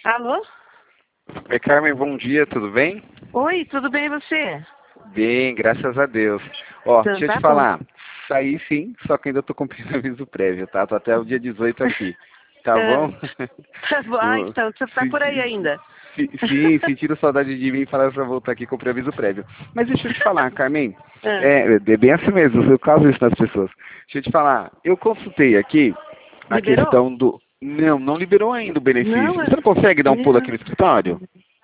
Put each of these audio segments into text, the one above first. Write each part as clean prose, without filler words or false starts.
Alô? Oi, Carmen, bom dia, tudo bem? Oi, tudo bem e você? Bem, graças a Deus. Ó, Então, deixa eu tá te bom. falar, saí sim, só que ainda tô cumprindo aviso prévio, tá? Tô até o dia 18 aqui, tá É, bom? tá bom. Ah, O- então, você tá por aí se- ainda. Sim, sentiram saudade de mim e falaram pra voltar aqui cumprir aviso prévio. Mas deixa eu te falar, Carmen, É, é bem assim mesmo, eu causo isso nas pessoas. Deixa eu te falar, eu consultei aqui a liberou? questão do... Não, não liberou ainda o Não, benefício. Você não consegue dar um pulo aqui no escritório?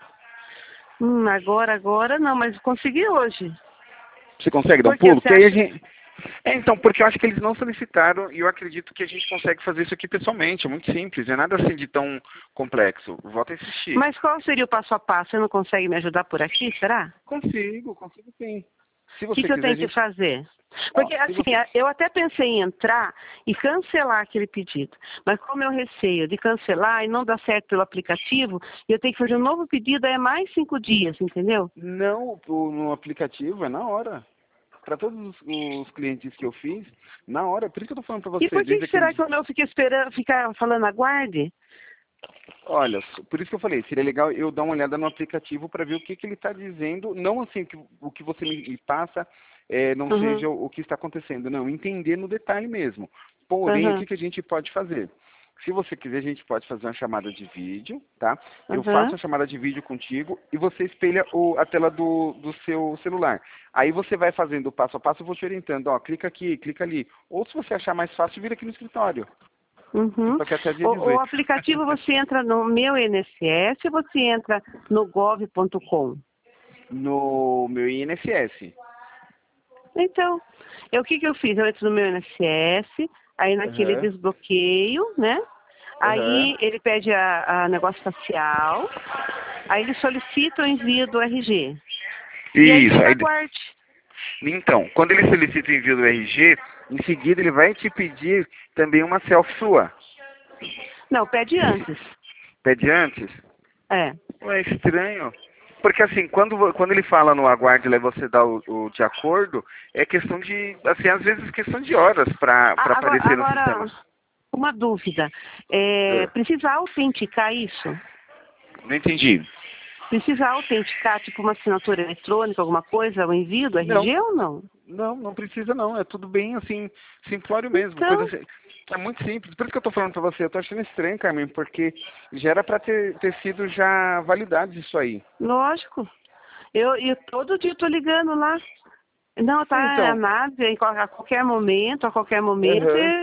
agora não, mas consegui hoje. Você consegue dar um Por que pulo? você Porque aí a acha? gente... então, porque eu acho que eles não solicitaram e eu acredito que a gente consegue fazer isso aqui pessoalmente. É muito simples, não é nada assim de tão complexo. Volta a insistir. Mas qual seria o passo a passo? Você não consegue me ajudar por aqui, será? Consigo sim. Se O que você que eu quiser, a tenho que gente... fazer? Ó, Porque, se assim, você... eu até pensei em entrar e cancelar aquele pedido. Mas como eu receio de cancelar e não dar certo pelo aplicativo, eu tenho que fazer um novo pedido, aí é mais 5 dias, entendeu? Não, no aplicativo é na hora. Para todos os clientes que eu fiz, na hora. Por isso que eu tô falando para E você, por que desde que aquele... será que eu não fiquei esperando, ficar falando aguarde? Olha, por isso que eu falei, seria legal eu dar uma olhada no aplicativo para ver o que, que ele está dizendo, não assim que o que você me passa não Uhum, seja o que está acontecendo, não, entender no detalhe mesmo. Porém, o uhum, que, que a gente pode fazer? Se você quiser, a gente pode fazer uma chamada de vídeo, tá? Eu faço uhum. a chamada de vídeo contigo e você espelha a tela do seu celular. Aí você vai fazendo o passo a passo, eu vou te orientando, ó, clica aqui, clica ali. Ou se você achar mais fácil, vira aqui no escritório. Uhum. Fico aqui até dia O 18. aplicativo você entra no meu INSS ou você entra no gov.com? No meu INSS. Então, o que que eu fiz? Eu entro no meu INSS, aí naquele Aham, desbloqueio, né? aham. Aí ele pede a negócio facial, aí ele solicita o envio do RG. E aí Isso. diz Aí, aguarde. então, quando ele solicita o envio do RG, em seguida ele vai te pedir também uma selfie sua. Não, pede antes. Pede antes? É. Ué, é estranho. Porque assim, quando ele fala no aguarde lá e você dá o de acordo, é questão de, assim, às vezes questão de horas para Agora, aparecer no sistema. uma dúvida. Ah, Precisa autenticar isso? não entendi. Precisa autenticar, tipo uma assinatura eletrônica, alguma coisa, o envio do Não, RG ou não? não precisa não. É tudo bem assim, simplório mesmo. Coisa Então, assim, é muito simples. Por isso que eu tô falando pra você. Eu tô achando estranho, Carmen, porque já era pra ter sido já validado isso aí. lógico. Eu todo dia tô ligando lá. Não, tá Então, nada, a qualquer momento, aham.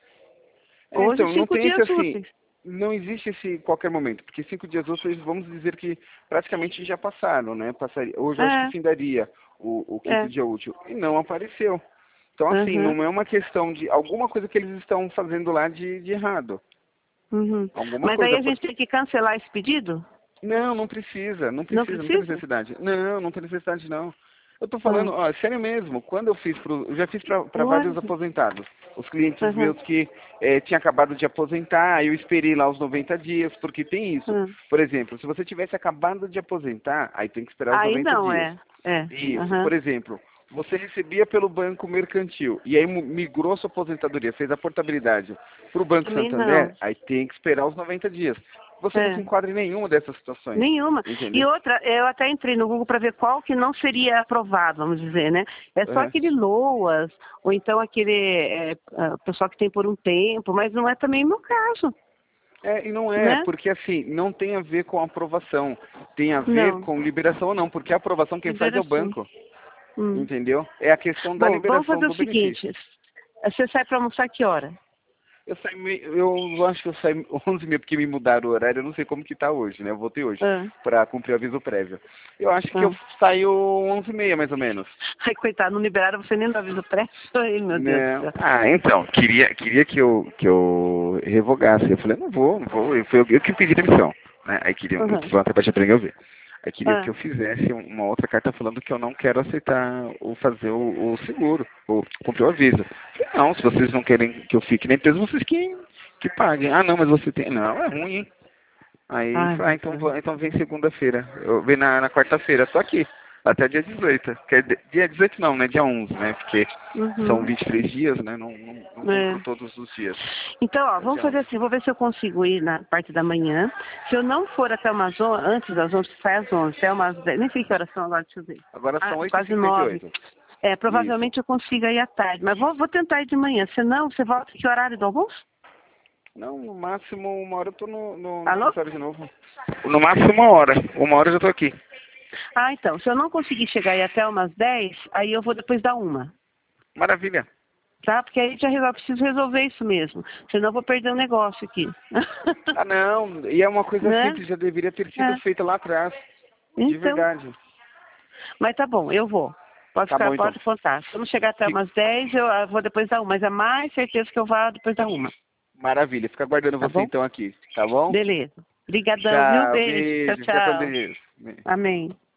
hoje Então, não cinco tem esse dias assim, úteis. não existe esse qualquer momento, porque 5 dias úteis, vamos dizer que praticamente já passaram, né? Passaria, hoje eu acho que É, findaria o quinto é. dia útil, e não apareceu. Então, assim, Uhum, não é uma questão de alguma coisa que eles estão fazendo lá de errado. uhum. Alguma Mas aí coisa a gente pode... tem que cancelar esse pedido? Não precisa, Não não tem precisa? necessidade. Não tem necessidade não. Eu tô falando, Uhum. ó, sério mesmo, quando eu fiz eu já fiz para vários Lógico. aposentados. Os clientes Uhum, meus que tinham acabado de aposentar, eu esperei lá os 90 dias, porque tem isso. uhum. Por exemplo, se você tivesse acabado de aposentar, aí tem que esperar os Aí 90 não, dias. é. Isso, Uhum. por exemplo, você recebia pelo Banco Mercantil e aí migrou sua aposentadoria, fez a portabilidade para o Banco Também não. Santander, aí tem que esperar os 90 dias. Você não se É. enquadra em nenhuma dessas situações, Nenhuma. E entendeu? outra, eu até entrei no Google para ver qual que não seria aprovado, vamos dizer, né? É só Aham. aquele LOAS, ou então aquele pessoal que tem por um tempo, mas não é também o meu caso, E não é, né? porque assim, não tem a ver com aprovação, tem a ver Não. com liberação ou não, porque a aprovação quem faz é o Liberação. banco, Hum. entendeu? É a questão da Bom, vamos liberação fazer o do benefício. seguinte. Você sai para almoçar que hora? Eu acho que eu saí 11h30 porque me mudaram o horário, eu não sei como que tá hoje, né? Eu voltei hoje Ah, para cumprir o aviso prévio. Eu acho que eu ah. saio 11h30 mais ou menos. Ai, coitado, não liberaram você nem no aviso prévio. Ai, meu Deus do Não. céu. Ah, então, queria que eu revogasse. Eu falei, não vou. Foi eu que pedi demissão. Né? Aí queria, eu tô Uhum. falando até pra te aprender a ouvir. Aí queria que Ah, eu fizesse uma outra carta falando que eu não quero aceitar ou fazer o seguro, ou cumprir o aviso. Eu falei, não, se vocês não querem que eu fique na empresa, vocês que paguem. Ah, não, mas você tem. Não, é ruim, hein? Aí, ai, falei, meu Deus. então vem segunda-feira. Eu vem na quarta-feira, tô aqui. Até dia 18. Dia 18 não, né? Dia 11, né? Porque são 23 dias, né? Não cumpro todos os dias. Então, ó, vamos fazer assim, vou ver se eu consigo ir na parte da manhã. Se eu não for até umas 11, antes das 11, sai às 11, até umas 10, nem sei que horas são agora, deixa eu ver. Agora são 8h58. Quase 9. Provavelmente eu consiga ir à tarde, mas vou tentar ir de manhã. Se não, você volta que horário do almoço? Não, no máximo 1h eu tô no Alô? escritório de novo. No máximo 1h. 1h eu já tô aqui. Ah, então, se eu não conseguir chegar aí até umas 10, aí eu vou depois da 1. Maravilha. Tá? Porque aí eu preciso resolver isso mesmo. Senão eu vou perder o negócio aqui. Ah, não. E é uma coisa Né? simples, já deveria ter sido feita lá atrás. De Então, verdade. mas tá bom, eu vou. Pode Tá ficar, bom, então. pode contar. Se eu não chegar até umas 10, eu vou depois da 1. Mas é mais certeza que eu vá depois da 1. Maravilha. Fica aguardando Tá você bom? então aqui, tá bom? Beleza. Obrigadão, viu? Tchau, Beijo. Tchau, beijo. Fica com tchau. Deus. Amém.